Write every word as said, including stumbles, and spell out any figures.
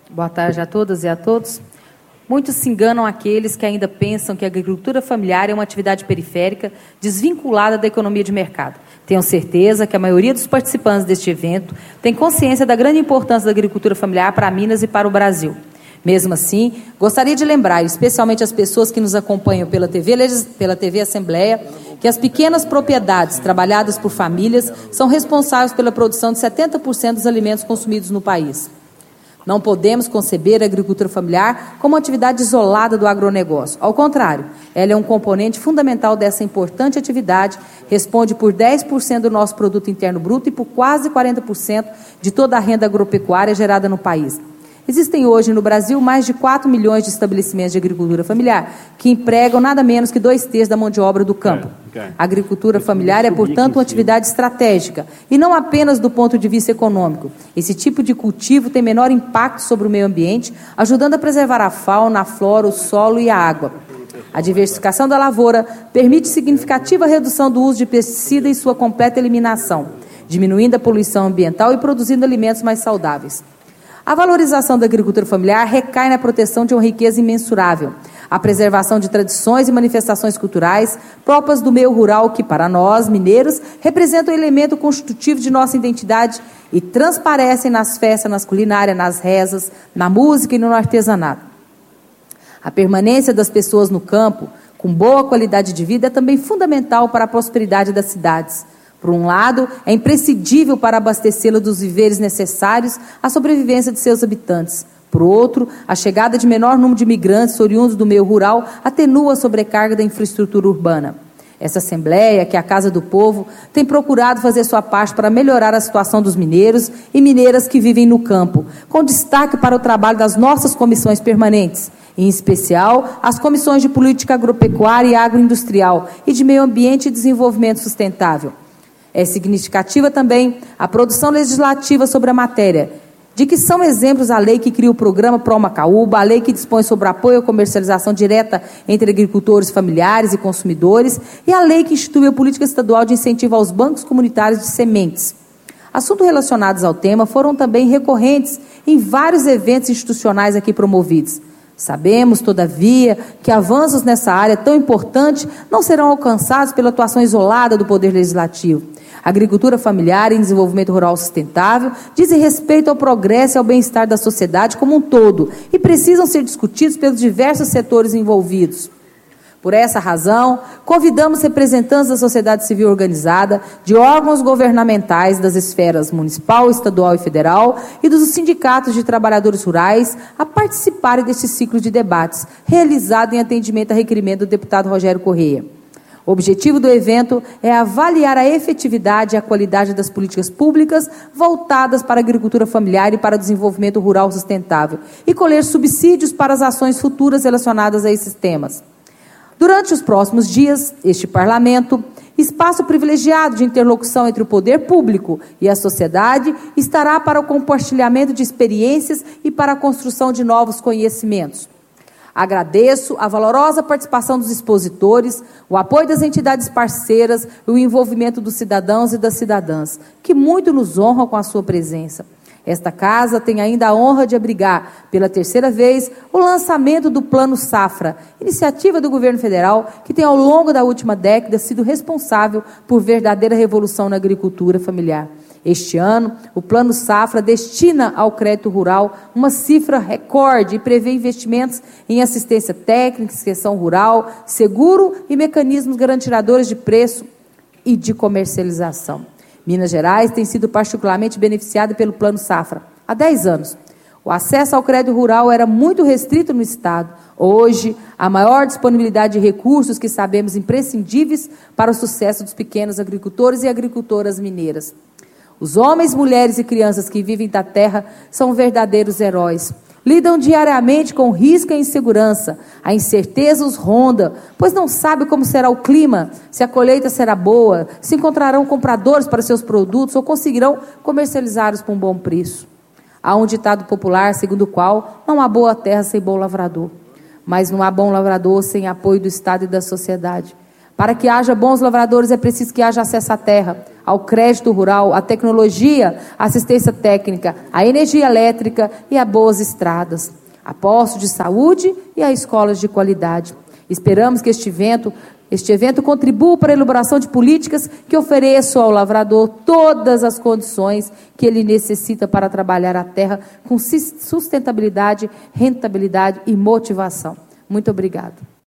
Boa tarde a todas e a todos. Muitos se enganam aqueles que ainda pensam que a agricultura familiar é uma atividade periférica desvinculada da economia de mercado. Tenho certeza que a maioria dos participantes deste evento tem consciência da grande importância da agricultura familiar para Minas e para o Brasil. Mesmo assim, gostaria de lembrar, especialmente as pessoas que nos acompanham pela T V, pela T V Assembleia, que as pequenas propriedades trabalhadas por famílias são responsáveis pela produção de setenta por cento dos alimentos consumidos no país. Não podemos conceber a agricultura familiar como uma atividade isolada do agronegócio. Ao contrário, ela é um componente fundamental dessa importante atividade, responde por dez por cento do nosso produto interno bruto e por quase quarenta por cento de toda a renda agropecuária gerada no país. Existem hoje no Brasil mais de quatro milhões de estabelecimentos de agricultura familiar, que empregam nada menos que dois terços da mão de obra do campo. A agricultura familiar é, portanto, uma atividade estratégica, e não apenas do ponto de vista econômico. Esse tipo de cultivo tem menor impacto sobre o meio ambiente, ajudando a preservar a fauna, a flora, o solo e a água. A diversificação da lavoura permite significativa redução do uso de pesticida e sua completa eliminação, diminuindo a poluição ambiental e produzindo alimentos mais saudáveis. A valorização da agricultura familiar recai na proteção de uma riqueza imensurável, a preservação de tradições e manifestações culturais próprias do meio rural que, para nós, mineiros, representam um elemento constitutivo de nossa identidade e transparecem nas festas, nas culinárias, nas rezas, na música e no artesanato. A permanência das pessoas no campo, com boa qualidade de vida, é também fundamental para a prosperidade das cidades. Por um lado, é imprescindível para abastecê-la dos víveres necessários à sobrevivência de seus habitantes. Por outro, a chegada de menor número de imigrantes oriundos do meio rural atenua a sobrecarga da infraestrutura urbana. Essa Assembleia, que é a Casa do Povo, tem procurado fazer sua parte para melhorar a situação dos mineiros e mineiras que vivem no campo, com destaque para o trabalho das nossas comissões permanentes, em especial as comissões de política agropecuária e agroindustrial e de meio ambiente e desenvolvimento sustentável. É significativa também a produção legislativa sobre a matéria, de que são exemplos a lei que cria o programa Promacaúba, a lei que dispõe sobre apoio à comercialização direta entre agricultores familiares e consumidores e a lei que institui a política estadual de incentivo aos bancos comunitários de sementes. Assuntos relacionados ao tema foram também recorrentes em vários eventos institucionais aqui promovidos. Sabemos, todavia, que avanços nessa área tão importante não serão alcançados pela atuação isolada do Poder Legislativo. A agricultura familiar e desenvolvimento rural sustentável dizem respeito ao progresso e ao bem-estar da sociedade como um todo e precisam ser discutidos pelos diversos setores envolvidos. Por essa razão, convidamos representantes da sociedade civil organizada, de órgãos governamentais das esferas municipal, estadual e federal e dos sindicatos de trabalhadores rurais a participarem deste ciclo de debates, realizado em atendimento a requerimento do deputado Rogério Correia. O objetivo do evento é avaliar a efetividade e a qualidade das políticas públicas voltadas para a agricultura familiar e para o desenvolvimento rural sustentável e colher subsídios para as ações futuras relacionadas a esses temas. Durante os próximos dias, este Parlamento, espaço privilegiado de interlocução entre o poder público e a sociedade, estará para o compartilhamento de experiências e para a construção de novos conhecimentos. Agradeço a valorosa participação dos expositores, o apoio das entidades parceiras e o envolvimento dos cidadãos e das cidadãs, que muito nos honram com a sua presença. Esta casa tem ainda a honra de abrigar, pela terceira vez, o lançamento do Plano Safra, iniciativa do governo federal que tem ao longo da última década sido responsável por verdadeira revolução na agricultura familiar. Este ano, o Plano Safra destina ao crédito rural uma cifra recorde e prevê investimentos em assistência técnica, extensão rural, seguro e mecanismos garantidores de preço e de comercialização. Minas Gerais tem sido particularmente beneficiada pelo Plano Safra há dez anos. O acesso ao crédito rural era muito restrito no Estado. Hoje, a maior disponibilidade de recursos que sabemos imprescindíveis para o sucesso dos pequenos agricultores e agricultoras mineiras. Os homens, mulheres e crianças que vivem da terra são verdadeiros heróis. Lidam diariamente com risco e insegurança. A incerteza os ronda, pois não sabe como será o clima, se a colheita será boa, se encontrarão compradores para seus produtos ou conseguirão comercializá-los por um bom preço. Há um ditado popular segundo o qual não há boa terra sem bom lavrador. Mas não há bom lavrador sem apoio do Estado e da sociedade. Para que haja bons lavradores é preciso que haja acesso à terra, ao crédito rural, à tecnologia, à assistência técnica, à energia elétrica e a boas estradas, a postos de saúde e a escolas de qualidade. Esperamos que este evento, este evento contribua para a elaboração de políticas que ofereçam ao lavrador todas as condições que ele necessita para trabalhar a terra com sustentabilidade, rentabilidade e motivação. Muito obrigada.